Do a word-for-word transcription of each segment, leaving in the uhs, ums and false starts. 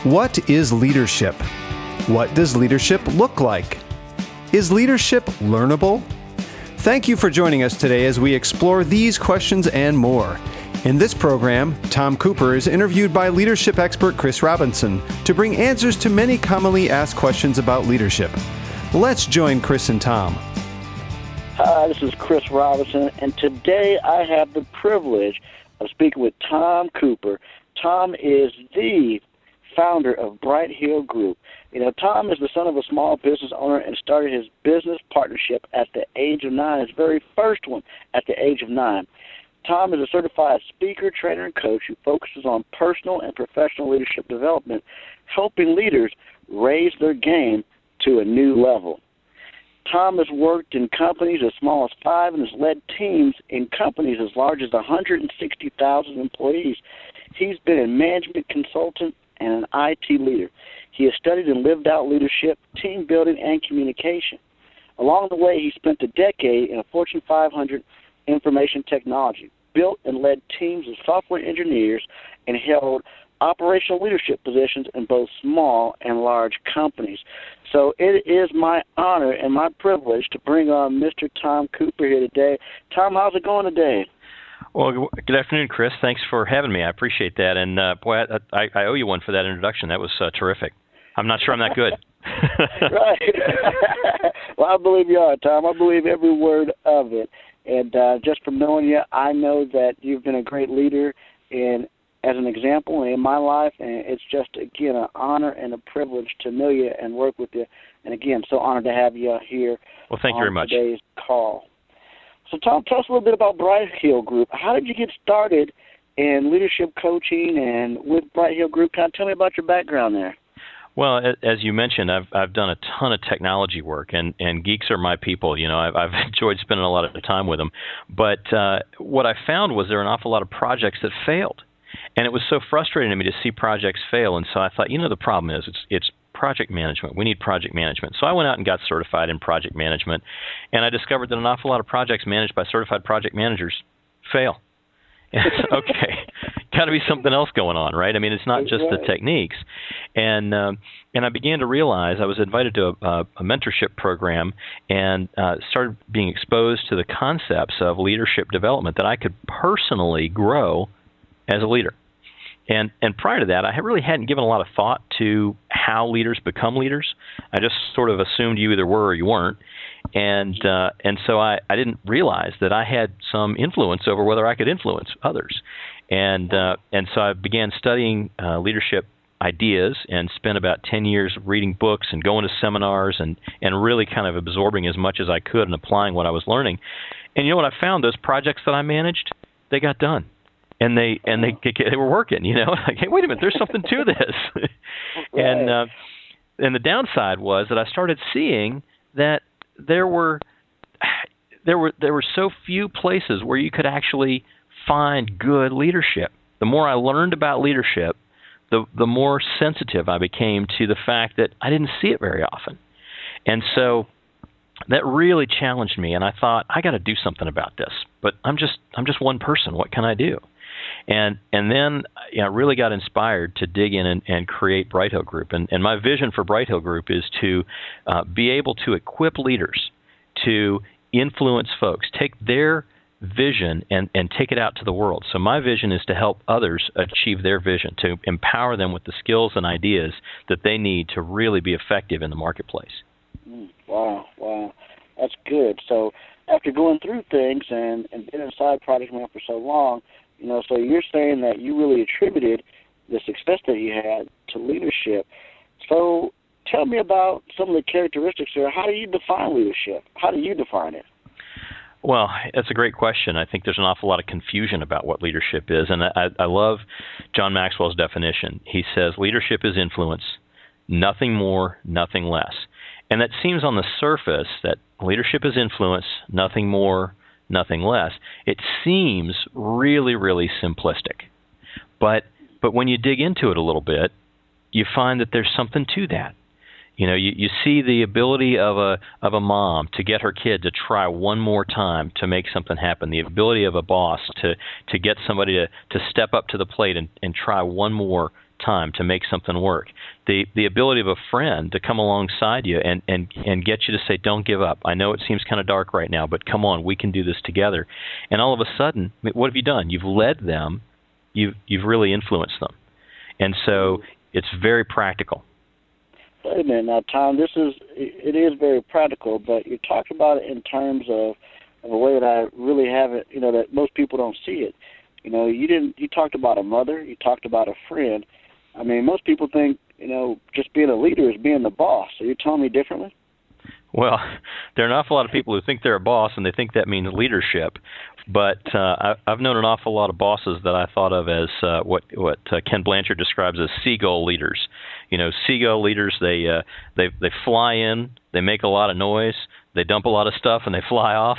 What is leadership? What does leadership look like? Is leadership learnable? Thank you for joining us today as we explore these questions and more. In this program, Tom Cooper is interviewed by leadership expert Chris Robinson to bring answers to many commonly asked questions about leadership. Let's join Chris and Tom. Hi, this is Chris Robinson, and today I have the privilege of speaking with Tom Cooper. Tom is the founder of Bright Hill Group. You know, Tom is the son of a small business owner and started his business partnership at the age of nine, his very first one at the age of nine. Tom is a certified speaker, trainer, and coach who focuses on personal and professional leadership development, helping leaders raise their game to a new level. Tom has worked in companies as small as five and has led teams in companies as large as one hundred sixty thousand employees. He's been a management consultant and an I T leader. He has studied and lived out leadership, team building, and communication. Along the way, he spent a decade in a Fortune five hundred information technology, built and led teams of software engineers, and held operational leadership positions in both small and large companies. So it is my honor and my privilege to bring on Mister Tom Cooper here today. Tom, how's it going today? Well, good afternoon, Chris. Thanks for having me. I appreciate that. And, uh, boy, I, I, I owe you one for that introduction. That was uh, terrific. I'm not sure I'm that good. Right. Well, I believe you are, Tom. I believe every word of it. And uh, just from knowing you, I know that you've been a great leader in, as an example in my life. And it's just, again, an honor and a privilege to know you and work with you. And, again, so honored to have you here well, thank you very much. Today's call. So, Tom, tell us a little bit about Bright Hill Group. How did you get started in leadership coaching and with Bright Hill Group? Kind of tell me about your background there. Well, as you mentioned, I've I've done a ton of technology work, and, and geeks are my people. You know, I've, I've enjoyed spending a lot of time with them. But uh, what I found was there were an awful lot of projects that failed, and it was so frustrating to me to see projects fail. And so I thought, you know, the problem is it's it's project management. We need project management. So I went out and got certified in project management, and I discovered that an awful lot of projects managed by certified project managers fail. Okay, got to be something else going on, right? I mean, it's not just the techniques. And um, and I began to realize I was invited to a, a mentorship program and uh, started being exposed to the concepts of leadership development that I could personally grow as a leader. And and prior to that, I really hadn't given a lot of thought to how leaders become leaders. I just sort of assumed you either were or you weren't. And uh, and so I, I didn't realize that I had some influence over whether I could influence others. And uh, and so I began studying uh, leadership ideas and spent about ten years reading books and going to seminars and, and really kind of absorbing as much as I could and applying what I was learning. And you know what I found? Those projects that I managed, they got done. And they and they they were working, you know. Like, hey, wait a minute, there's something to this. Right. And uh, and the downside was that I started seeing that there were there were there were so few places where you could actually find good leadership. The more I learned about leadership, the the more sensitive I became to the fact that I didn't see it very often. And so that really challenged me, and I thought, I got to do something about this. But I'm just I'm just one person. What can I do? And and then you know, I really got inspired to dig in and, and create Bright Hill Group. And, and my vision for Bright Hill Group is to uh, be able to equip leaders to influence folks, take their vision and, and take it out to the world. So my vision is to help others achieve their vision, to empower them with the skills and ideas that they need to really be effective in the marketplace. Mm, wow, wow. That's good. So after going through things and, and being a side project man for so long, you know, so you're saying that you really attributed the success that you had to leadership. So tell me about some of the characteristics there. How do you define leadership? How do you define it? Well, that's a great question. I think there's an awful lot of confusion about what leadership is, and I, I love John Maxwell's definition. He says leadership is influence, nothing more, nothing less. And that seems on the surface that leadership is influence, nothing more, nothing less. It seems really, really simplistic. But but when you dig into it a little bit, you find that there's something to that. You know, you, you see the ability of a of a mom to get her kid to try one more time to make something happen, the ability of a boss to, to get somebody to, to step up to the plate and, and try one more time to make something work. The the ability of a friend to come alongside you and, and, and get you to say, don't give up. I know it seems kind of dark right now, but come on, we can do this together. And all of a sudden, what have you done? You've led them. You've, you've really influenced them. And so it's very practical. Wait a minute now, Tom. This is it is very practical, but you talked about it in terms of, of a way that I really haven't, you know, that most people don't see it. You know, you didn't. You talked about a mother. You talked about a friend. I mean, most people think, you know, just being a leader is being the boss. So you're telling me differently? Well, there are an awful lot of people who think they're a boss, and they think that means leadership. But uh, I, I've known an awful lot of bosses that I thought of as uh, what what uh, Ken Blanchard describes as seagull leaders. You know, seagull leaders, they uh, they they fly in, they make a lot of noise, they dump a lot of stuff, and they fly off.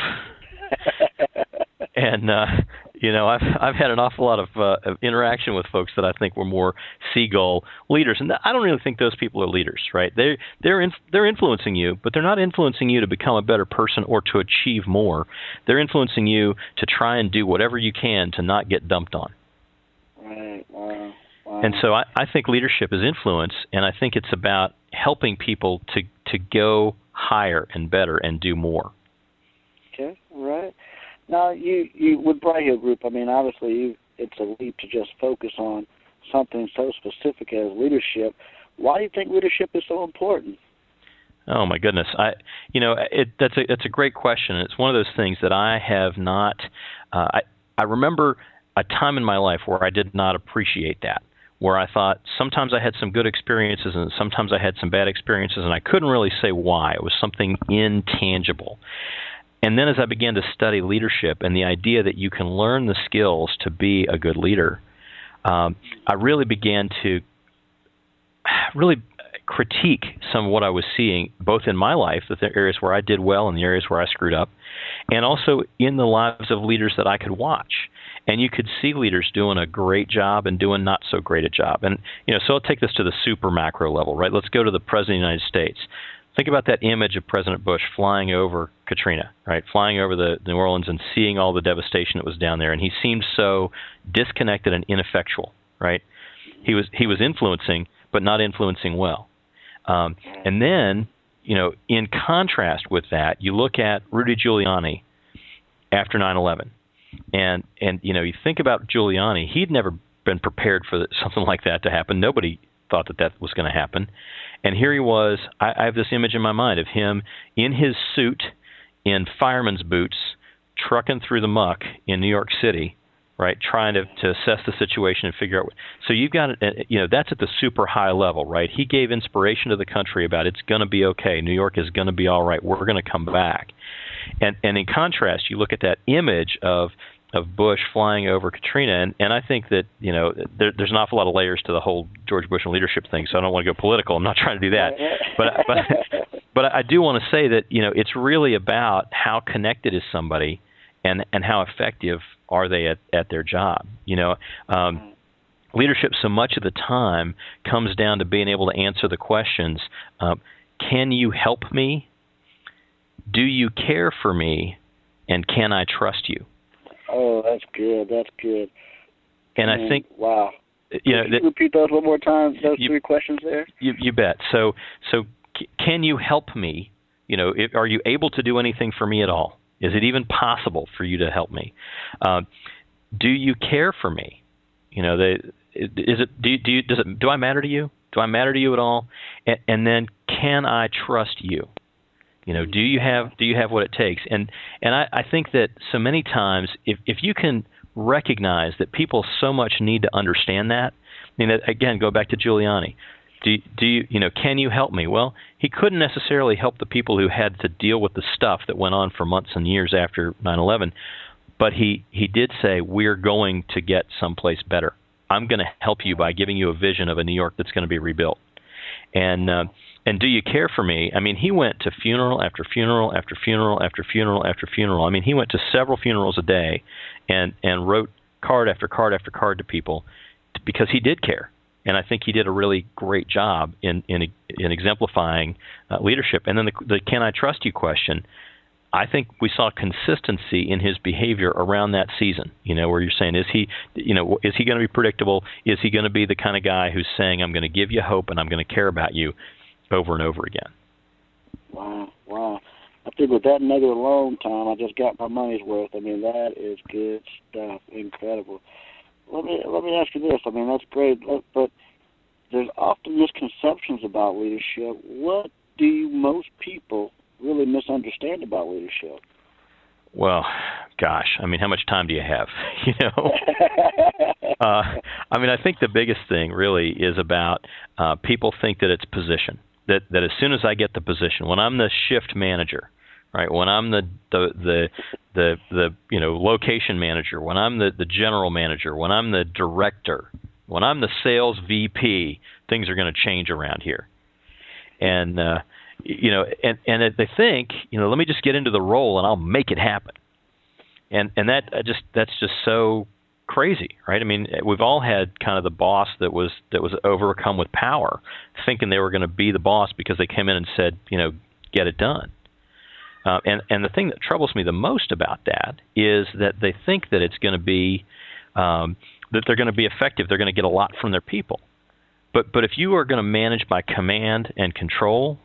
and uh, you know, I've I've had an awful lot of, uh, of interaction with folks that I think were more seagull leaders, and I don't really think those people are leaders, right? They they're in, they're influencing you, but they're not influencing you to become a better person or to achieve more. They're influencing you to try and do whatever you can to not get dumped on. Right. Wow. Wow. And so I, I think leadership is influence, and I think it's about helping people to to go higher and better and do more. Okay. Right. Now, you, you with Bright Hill Group, I mean, obviously, you, it's a leap to just focus on something so specific as leadership. Why do you think leadership is so important? Oh my goodness, I, you know, it, that's a that's a great question. It's one of those things that I have not. Uh, I I remember a time in my life where I did not appreciate that, where I thought sometimes I had some good experiences and sometimes I had some bad experiences, and I couldn't really say why. It was something intangible. And then as I began to study leadership and the idea that you can learn the skills to be a good leader, um, I really began to really critique some of what I was seeing, both in my life, the areas where I did well and the areas where I screwed up, and also in the lives of leaders that I could watch. And you could see leaders doing a great job and doing not so great a job. And, you know, so I'll take this to the super macro level, right? Let's go to the President of the United States. Think about that image of President Bush flying over Katrina, right? Flying over the New Orleans and seeing all the devastation that was down there. And he seemed so disconnected and ineffectual, right? He was he was influencing, but not influencing well. Um, and then, you know, in contrast with that, you look at Rudy Giuliani after nine eleven. And, and you know, you think about Giuliani, he'd never been prepared for something like that to happen. Nobody thought that that was going to happen. And here he was. I, I have this image in my mind of him in his suit, in fireman's boots, trucking through the muck in New York City, right, trying to, to assess the situation and figure out what. So you've got, you know, that's at the super high level, right? He gave inspiration to the country about it's going to be okay. New York is going to be all right. We're going to come back. And and in contrast, you look at that image of of Bush flying over Katrina, and, and I think that, you know, there, there's an awful lot of layers to the whole George Bush and leadership thing, so I don't want to go political. I'm not trying to do that. But but but I do want to say that, you know, it's really about how connected is somebody and, and how effective are they at, at their job. You know, um, leadership so much of the time comes down to being able to answer the questions, um, can you help me? Do you care for me? And can I trust you? Oh, that's good. That's good. And I, mean, I think, wow. You know, Can you repeat those one more time? Those you, three questions there. You, you bet. So, so c- can you help me? You know, if, are you able to do anything for me at all? Is it even possible for you to help me? Uh, do you care for me? You know, they, is it? Do you, do you, does it? Do I matter to you? Do I matter to you at all? And, and then, can I trust you? You know, do you have do you have what it takes? And and I, I think that so many times, if if you can recognize that people so much need to understand that, I mean, again, go back to Giuliani. Do do you you know? Can you help me? Well, he couldn't necessarily help the people who had to deal with the stuff that went on for months and years after nine eleven, but he he did say, we're going to get someplace better. I'm going to help you by giving you a vision of a New York that's going to be rebuilt. And uh, and do you care for me? I mean, he went to funeral after funeral after funeral after funeral after funeral. I mean, he went to several funerals a day and, and wrote card after card after card to people t- because he did care. And I think he did a really great job in in, in exemplifying uh, leadership. And then the, the can I trust you question, I think we saw consistency in his behavior around that season, you know, where you're saying, is he, you know, is he going to be predictable? Is he going to be the kind of guy who's saying, I'm going to give you hope and I'm going to care about you over and over again? Wow, wow. I think with that nugget alone, Tom, I just got my money's worth. I mean, that is good stuff. Incredible. Let me let me ask you this. I mean, that's great, but there's often misconceptions about leadership. What do you, most people really misunderstand about leadership? Well, gosh, I mean, how much time do you have? You know, uh, I mean, I think the biggest thing really is about uh, people think that it's position. That that as soon as I get the position, when I'm the shift manager, right? When I'm the the the the, the you know location manager, when I'm the, the general manager, when I'm the director, when I'm the sales V P, things are going to change around here. And uh, you know, and and they think, you know, let me just get into the role and I'll make it happen. And and that I just that's just so crazy, right? I mean, we've all had kind of the boss that was that was overcome with power, thinking they were going to be the boss because they came in and said, you know, get it done. Uh, and and the thing that troubles me the most about that is that they think that it's going to be um, that they're going to be effective. They're going to get a lot from their people. But but if you are going to manage by command and control,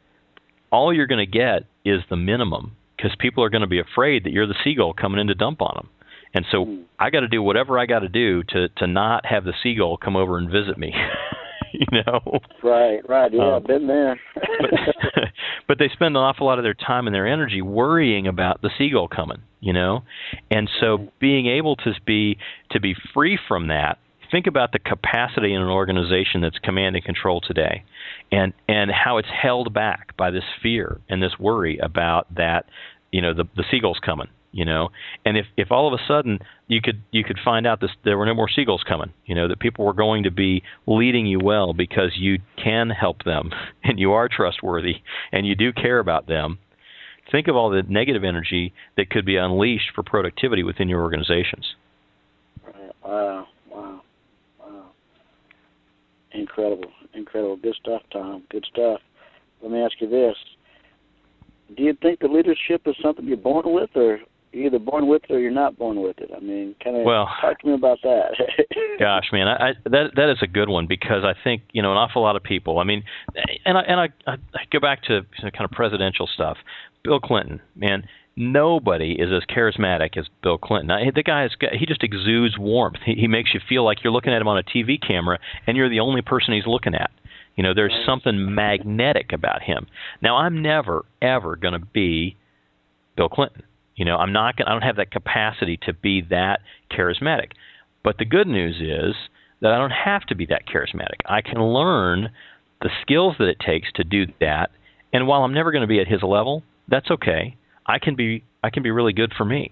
all you're going to get is the minimum, because people are going to be afraid that you're the seagull coming in to dump on them. And so mm. I got to do whatever I got to do to to not have the seagull come over and visit me. You know? Right, right. Yeah, um, I've been there. but, but they spend an awful lot of their time and their energy worrying about the seagull coming, you know? And so being able to be to be free from that, think about the capacity in an organization that's command and control today, and and how it's held back by this fear and this worry about that, you know, the the seagull's coming, you know. And if, if all of a sudden you could you could find out this, there were no more seagulls coming, you know, that people were going to be leading you well because you can help them and you are trustworthy and you do care about them, think of all the negative energy that could be unleashed for productivity within your organizations. Wow, wow, wow. Incredible, incredible. Good stuff, Tom. Good stuff. Let me ask you this. Do you think that leadership is something you're born with, or you're either born with it or you're not born with it? I mean, kind of well, talk to me about that. Gosh, man, I, I, that that is a good one, because I think, you know, an awful lot of people, I mean, and I, and I, I go back to, you know, kind of presidential stuff. Bill Clinton, man, nobody is as charismatic as Bill Clinton. Now, the guy is, he just exudes warmth. He, he makes you feel like you're looking at him on a T V camera and you're the only person he's looking at. You know, there's something magnetic about him. Now, I'm never, ever going to be Bill Clinton. You know, I'm not gonna, I don't have that capacity to be that charismatic. But the good news is that I don't have to be that charismatic. I can learn the skills that it takes to do that. And while I'm never going to be at his level, that's okay. I can be I can be really good for me.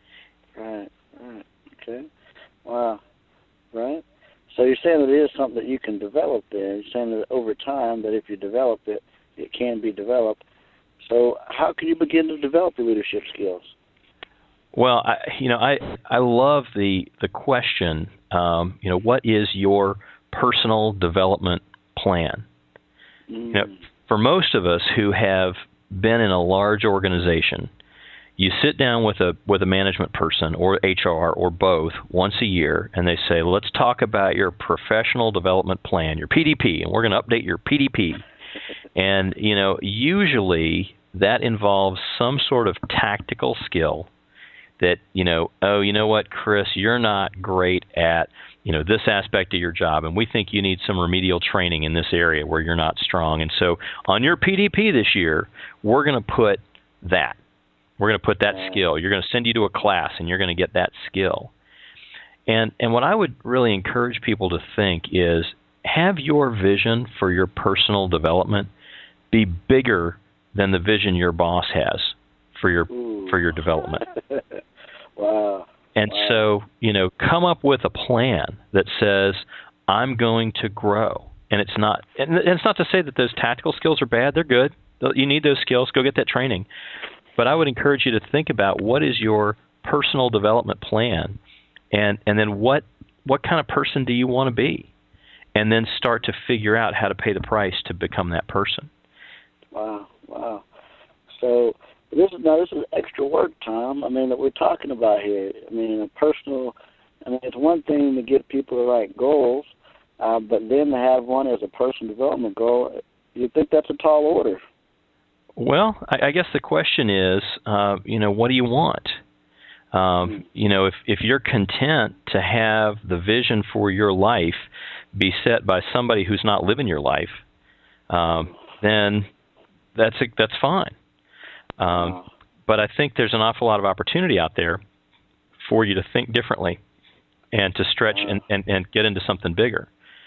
Right, right. Okay. Wow. Right. So you're saying that it is something that you can develop there. You're saying that over time, that if you develop it, it can be developed. So how can you begin to develop your leadership skills? Well, I, you know, I I love the the question. Um, you know, what is your personal development plan? Mm. You know, for most of us who have been in a large organization, you sit down with a with a management person or H R or both once a year, and they say, let's talk about your professional development plan, your P D P, and we're going to update your P D P. And, you know, usually that involves some sort of tactical skill that, you know, oh, you know what, Chris, you're not great at, you know, this aspect of your job, and we think you need some remedial training in this area where you're not strong. And so on your P D P this year, we're going to put that. We're going to put that skill. You're going to send you to a class, and you're going to get that skill. And and what I would really encourage people to think is, have your vision for your personal development be bigger than the vision your boss has for your Ooh. for your development. Wow. And wow. so, you know, come up with a plan that says, I'm going to grow. And it's not and it's not to say that those tactical skills are bad. They're good. You need those skills. Go get that training. But I would encourage you to think about, what is your personal development plan, and and then what what kind of person do you want to be? And then start to figure out how to pay the price to become that person. Wow, wow. So This is now this is extra work, Tom. I mean, that we're talking about here. I mean, a personal. I mean, it's one thing to get people to write goals, uh, but then to have one as a personal development goal, you think that's a tall order. Well, I, I guess the question is, uh, you know, what do you want? Um, you know, if, if you're content to have the vision for your life be set by somebody who's not living your life, um, then that's that's fine. Um, but I think there's an awful lot of opportunity out there for you to think differently and to stretch and, and, and get into something bigger.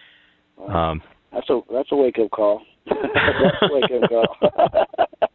Um, that's a that's a wake up call. That's a wake up call.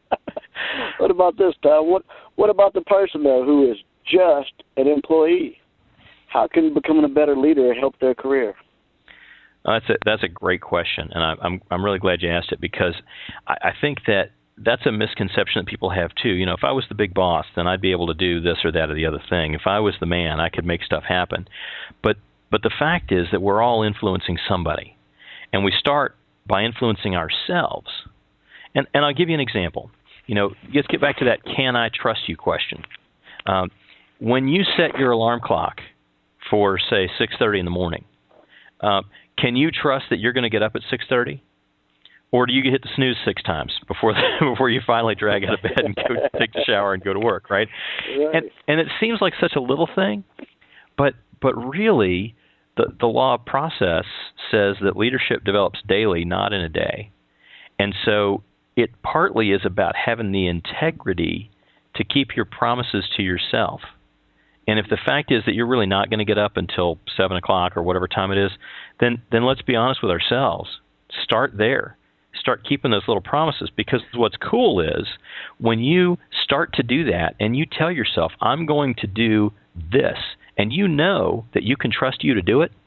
What about this, Tom? What what about the person though who is just an employee? How can becoming a better leader help their career? Uh, that's a that's a great question, and I, I'm I'm really glad you asked it, because I, I think that that's a misconception that people have too. You know, if I was the big boss, then I'd be able to do this or that or the other thing. If I was the man, I could make stuff happen. But but the fact is that we're all influencing somebody, and we start by influencing ourselves. And and I'll give you an example. You know, let's get back to that "can I trust you" question. Um, when you set your alarm clock for, say, six thirty in the morning, uh, can you trust that you're going to get up at six thirty? Or do you hit the snooze six times before the, before you finally drag out of bed and go take the shower and go to work, right? Right. And and it seems like such a little thing, but but really the the law of process says that leadership develops daily, not in a day. And so it partly is about having the integrity to keep your promises to yourself. And if the fact is that you're really not going to get up until seven o'clock or whatever time it is, then then let's be honest with ourselves. Start there. Start keeping those little promises, because what's cool is when you start to do that and you tell yourself, I'm going to do this, and you know that you can trust you to do it,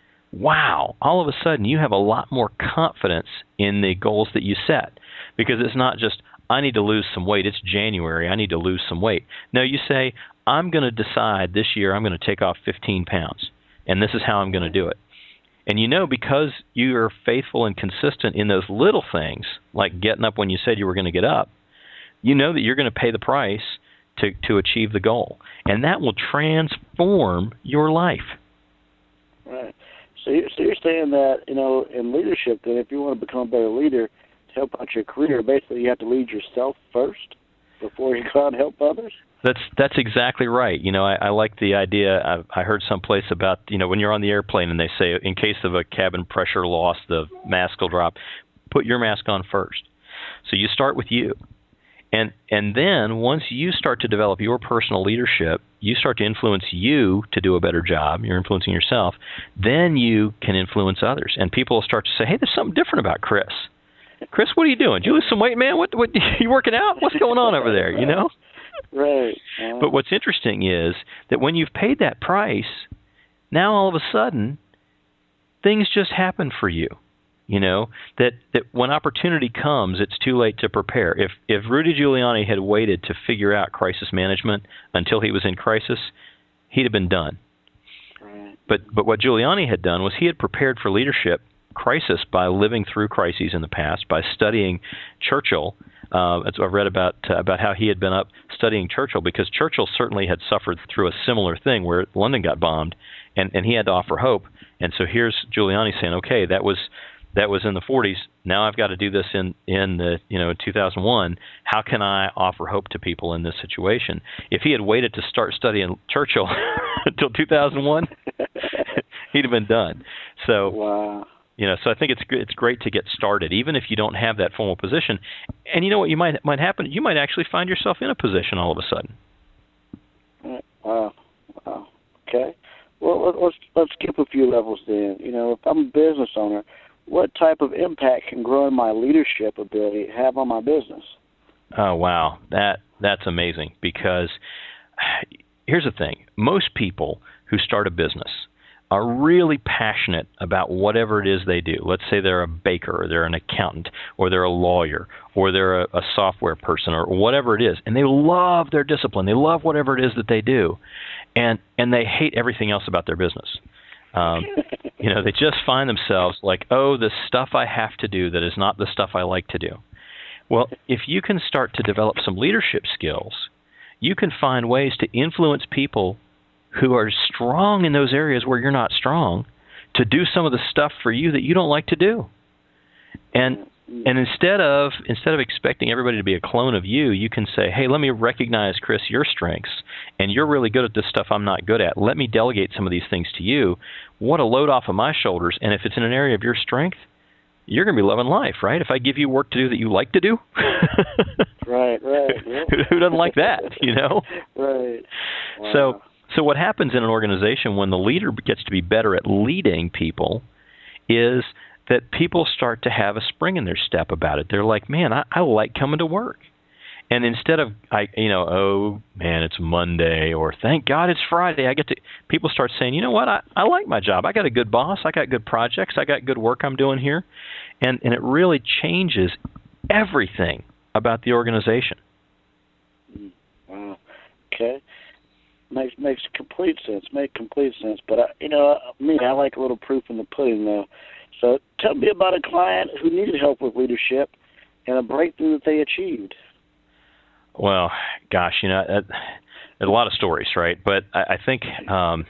wow, all of a sudden you have a lot more confidence in the goals that you set, because it's not just, I need to lose some weight. It's January. I need to lose some weight. No, you say, I'm going to decide this year I'm going to take off fifteen pounds, and this is how I'm going to do it. And you know, because you are faithful and consistent in those little things, like getting up when you said you were going to get up, you know that you're going to pay the price to, to achieve the goal. And that will transform your life. Right. So you're, so you're saying that, you know, in leadership, that if you want to become a better leader to help out your career, basically you have to lead yourself first before you go out and help others? That's that's exactly right. You know, I, I like the idea. I, I heard someplace about, you know, when you're on the airplane and they say, in case of a cabin pressure loss, the mask will drop. Put your mask on first. So you start with you. And and then once you start to develop your personal leadership, you start to influence you to do a better job. You're influencing yourself. Then you can influence others. And people will start to say, hey, there's something different about Chris. Chris, what are you doing? Did you lose some weight, man? What, what, you working out? What's going on over there, you know? Right. Uh, but what's interesting is that when you've paid that price, now all of a sudden, things just happen for you. You know, that, that when opportunity comes, it's too late to prepare. If if Rudy Giuliani had waited to figure out crisis management until he was in crisis, he'd have been done. Right. But but what Giuliani had done was he had prepared for leadership crisis by living through crises in the past, by studying Churchill. Uh, I've read about uh, about how he had been up studying Churchill, because Churchill certainly had suffered through a similar thing where London got bombed, and, and he had to offer hope. And so here's Giuliani saying, okay, that was that was in the forties. Now I've got to do this in in the you know two thousand one. How can I offer hope to people in this situation? If he had waited to start studying Churchill until two thousand one, he'd have been done. So. Wow. You know, so I think it's it's great to get started, even if you don't have that formal position. And you know what you might might happen? You might actually find yourself in a position all of a sudden. Wow, wow. Okay. Well, let's let's skip a few levels then. You know, if I'm a business owner, what type of impact can growing my leadership ability have on my business? Oh wow, that that's amazing. Because here's the thing: most people who start a business are really passionate about whatever it is they do. Let's say they're a baker, or they're an accountant, or they're a lawyer, or they're a, a software person, or whatever it is. And they love their discipline. They love whatever it is that they do. And and they hate everything else about their business. Um, you know, they just find themselves like, oh, the stuff I have to do that is not the stuff I like to do. Well, if you can start to develop some leadership skills, you can find ways to influence people who are strong in those areas where you're not strong to do some of the stuff for you that you don't like to do. And and instead of instead of expecting everybody to be a clone of you, you can say, hey, let me recognize, Chris, your strengths, and you're really good at this stuff I'm not good at. Let me delegate some of these things to you. What a load off of my shoulders. And if it's in an area of your strength, you're going to be loving life, right? If I give you work to do that you like to do. Right, right. Yep. who, who doesn't like that, you know? Right. Wow. So So what happens in an organization when the leader gets to be better at leading people is that people start to have a spring in their step about it. They're like, man, I, I like coming to work. And instead of, I, you know, oh, man, it's Monday, or thank God it's Friday, I get to, people start saying, you know what, I, I like my job. I got a good boss. I got good projects. I got good work I'm doing here. And, and it really changes everything about the organization. Wow. Okay. Makes makes complete sense. Make complete sense. But I, you know, me, I like a little proof in the pudding, though. So tell me about a client who needed help with leadership and a breakthrough that they achieved. Well, gosh, you know, uh, there's a lot of stories, right? But I, I think um,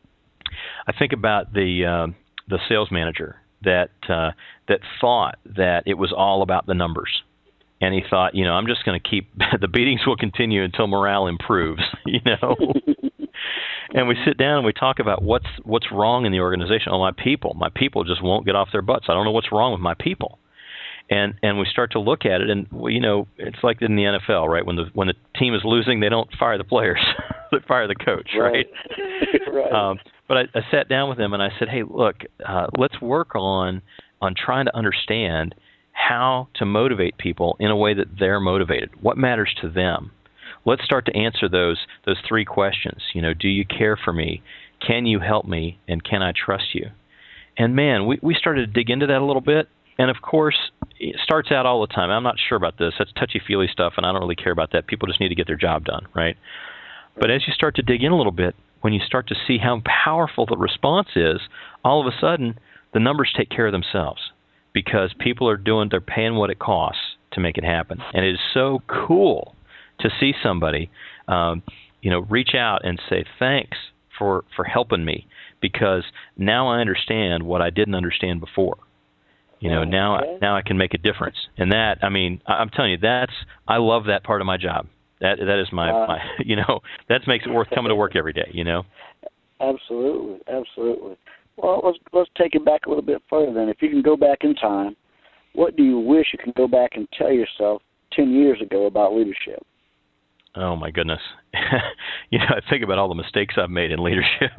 I think about the uh, the sales manager that uh, that thought that it was all about the numbers. And he thought, you know, I'm just going to keep, the beatings will continue until morale improves, you know. And we sit down and we talk about what's what's wrong in the organization. Oh, my people. My people just won't get off their butts. I don't know what's wrong with my people. And and we start to look at it, and, well, you know, it's like in the N F L, right? When the when the team is losing, they don't fire the players. They fire the coach, right? Right. right. Um, but I, I sat down with him and I said, hey, look, uh, let's work on on trying to understand how to motivate people in a way that they're motivated. What matters to them? Let's start to answer those those three questions. You know, do you care for me? Can you help me? And can I trust you? And man, we, we started to dig into that a little bit. And of course, it starts out all the time. I'm not sure about this. That's touchy-feely stuff, and I don't really care about that. People just need to get their job done, right? But as you start to dig in a little bit, when you start to see how powerful the response is, all of a sudden, the numbers take care of themselves. Because people are doing, they're paying what it costs to make it happen. And it is so cool to see somebody, um, you know, reach out and say, thanks for, for helping me, because now I understand what I didn't understand before. You know, now, okay. now I can make a difference. And that, I mean, I'm telling you, that's, I love that part of my job. That That is my, uh, my you know, that makes it worth coming to work every day, you know? Absolutely, absolutely. Well, let's let's take it back a little bit further then. If you can go back in time, what do you wish you could go back and tell yourself ten years ago about leadership? Oh, my goodness. You know, I think about all the mistakes I've made in leadership.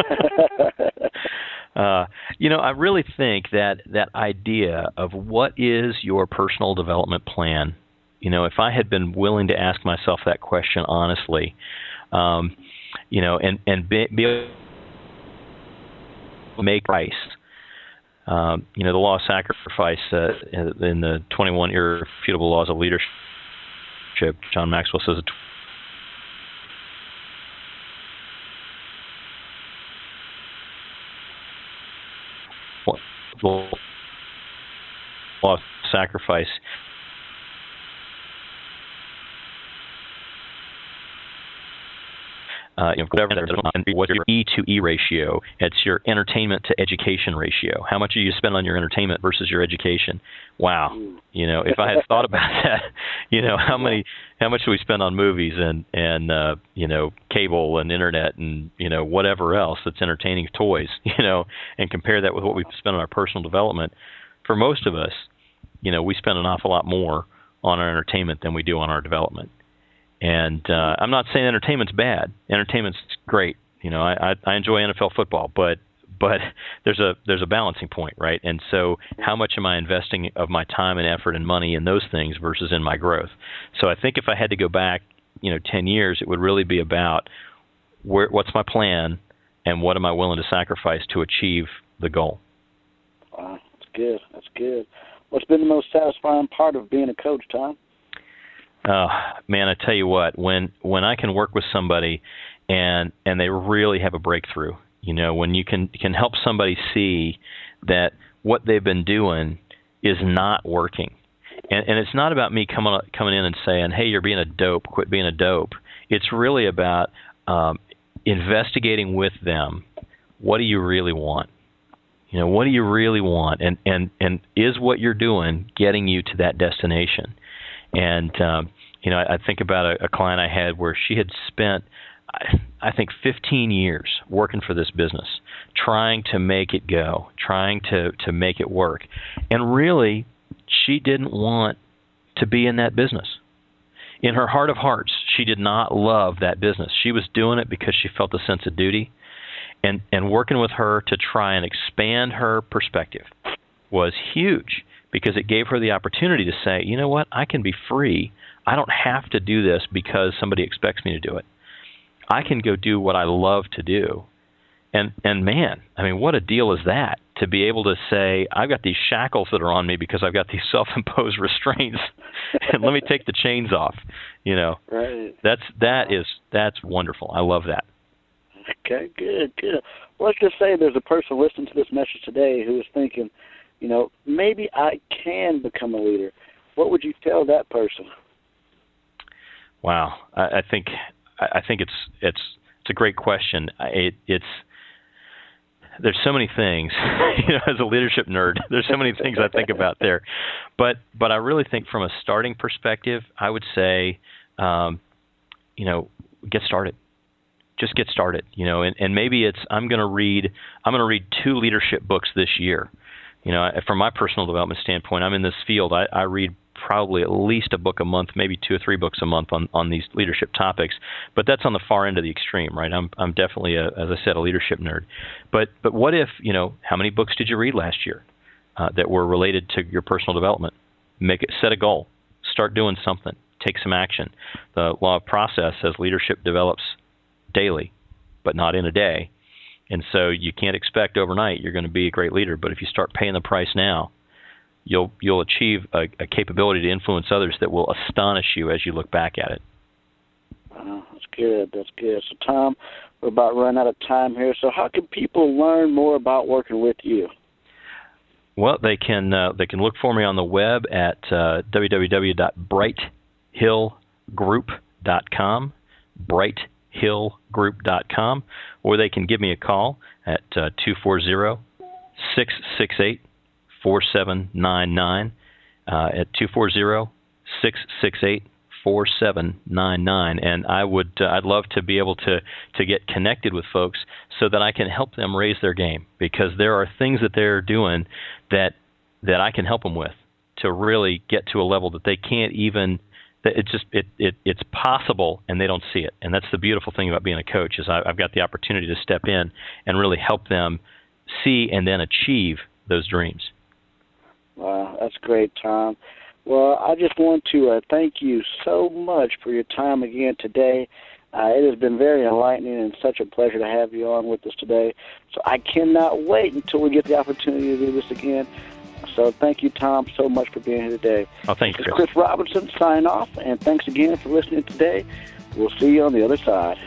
uh, you know, I really think that that idea of what is your personal development plan, you know, if I had been willing to ask myself that question honestly, um, you know, and, and be, be able make Christ. Um, you know, the law of sacrifice uh, in the twenty-one irrefutable laws of leadership, John Maxwell says the law of sacrifice Uh, you know, whatever, what's your E to E ratio? It's your entertainment to education ratio. How much do you spend on your entertainment versus your education? Wow. You know, if I had thought about that, you know, how many, how much do we spend on movies and, and, uh, you know, cable and internet and, you know, whatever else that's entertaining, toys, you know, and compare that with what we spend on our personal development. For most of us, you know, we spend an awful lot more on our entertainment than we do on our development. And uh, I'm not saying entertainment's bad. Entertainment's great. You know, I, I, I enjoy N F L football, but but there's a there's a balancing point, right? And so, how much am I investing of my time and effort and money in those things versus in my growth? So I think if I had to go back, you know, ten years, it would really be about where what's my plan and what am I willing to sacrifice to achieve the goal. Wow, that's good. That's good. What's been the most satisfying part of being a coach, Tom? Uh, man, I tell you what, when when I can work with somebody and and they really have a breakthrough, you know, when you can can help somebody see that what they've been doing is not working, And, and it's not about me coming coming in and saying, hey, you're being a dope, quit being a dope. It's really about um, investigating with them, what do you really want? You know, what do you really want? And, and, and is what you're doing getting you to that destination? And, um, you know, I, I think about a, a client I had where she had spent, I, I think, fifteen years working for this business, trying to make it go, trying to, to make it work. And really, she didn't want to be in that business. In her heart of hearts, she did not love that business. She was doing it because she felt a sense of duty. And, and working with her to try and expand her perspective was huge because it gave her the opportunity to say, you know what, I can be free. I don't have to do this because somebody expects me to do it. I can go do what I love to do. And, and man, I mean, what a deal is that, to be able to say, I've got these shackles that are on me because I've got these self-imposed restraints, and let me take the chains off. You know, right. That's, that is, that's wonderful. I love that. Okay, good, good. Well, let's just say there's a person listening to this message today who is thinking, you know, maybe I can become a leader. What would you tell that person? Wow, I, I think I think it's it's it's a great question. It, it's there's so many things, you know, as a leadership nerd, there's so many things I think about there, but but I really think from a starting perspective, I would say, um, you know, get started. Just get started, you know, and, and maybe it's I'm going to read I'm going to read two leadership books this year. You know, from my personal development standpoint, I'm in this field. I, I read probably at least a book a month, maybe two or three books a month on, on these leadership topics. But that's on the far end of the extreme, right? I'm I'm definitely, a, as I said, a leadership nerd. But but what if, you know, how many books did you read last year uh, that were related to your personal development? Make it, set a goal, start doing something, take some action. The law of process says leadership develops daily, but not in a day. And so you can't expect overnight you're going to be a great leader. But if you start paying the price now, you'll you'll achieve a, a capability to influence others that will astonish you as you look back at it. Uh, that's good. That's good. So, Tom, we're about running out of time here. So how can people learn more about working with you? Well, they can uh, they can look for me on the web at uh, w w w dot bright hill group dot com, bright hill group dot com, or they can give me a call at uh, two four zero, six six eight, four seven nine nine, uh, at two four zero, six six eight, four seven nine nine. And I would uh, I'd love to be able to to get connected with folks so that I can help them raise their game, because there are things that they're doing that that I can help them with to really get to a level that they can't even It's just it, it it's possible, and they don't see it. And that's the beautiful thing about being a coach, is I, I've got the opportunity to step in and really help them see and then achieve those dreams. Wow, that's great, Tom. Well, I just want to uh, thank you so much for your time again today. Uh, it has been very enlightening and such a pleasure to have you on with us today. So I cannot wait until we get the opportunity to do this again. So thank you, Tom, so much for being here today. Oh, thank you, Chris. Chris Robinson, sign off, and thanks again for listening today. We'll see you on the other side.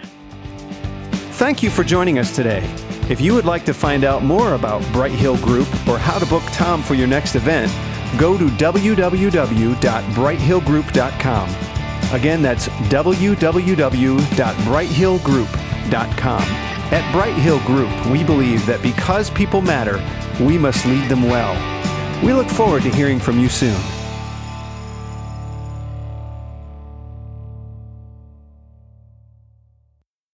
Thank you for joining us today. If you would like to find out more about Bright Hill Group or how to book Tom for your next event, go to w w w dot bright hill group dot com. Again, that's w w w dot bright hill group dot com. At Bright Hill Group, we believe that because people matter, we must lead them well. We look forward to hearing from you soon.